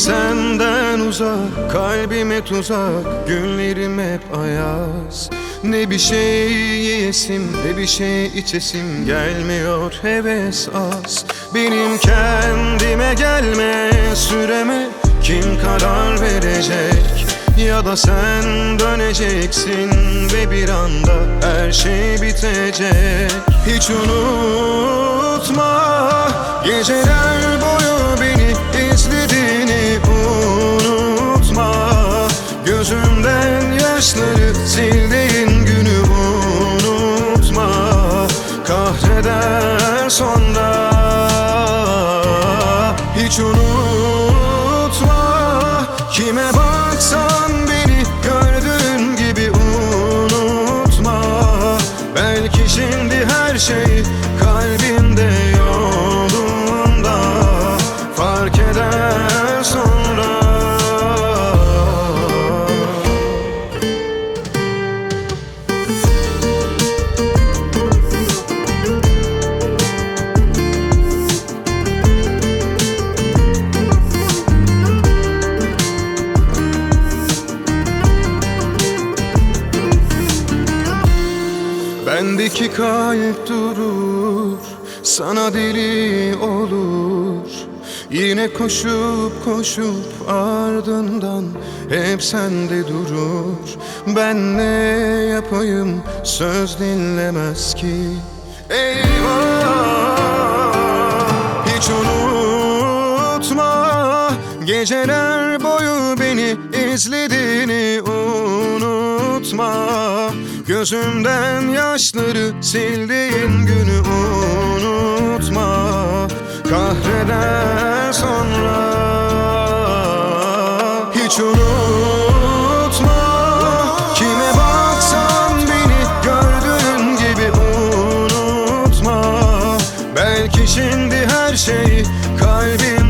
senden uzak, kalbime tuzak, günlerim hep ayaz. Ne bir şey yiyesim, ne bir şey içesim gelmiyor, heves az. Benim kendime gelme süreme kim karar verecek? Ya da sen döneceksin ve bir anda her şey bitecek. Hiç unutma, geceler boyu beni izlediğini unutma. Gözümden yaşları sildiğin günü unutma. Kahreder sonra. Hiç unutma, kime baksan beni gördüğün gibi unutma. Belki şimdi her şey kalbinde yolunda, fark eder sonra. Bendeki kalp durur, sana deli olur. Yine koşup koşup ardından hep sende durur. Ben ne yapayım, söz dinlemez ki. Eyvah! Hiç unutma, geceler boyu beni izlediğini unutma. Gözümden yaşları sildiğin günü unutma. Kahreder sonra. Hiç unutma, kime baksan beni gördüğün gibi unutma. Belki şimdi her şey kalbin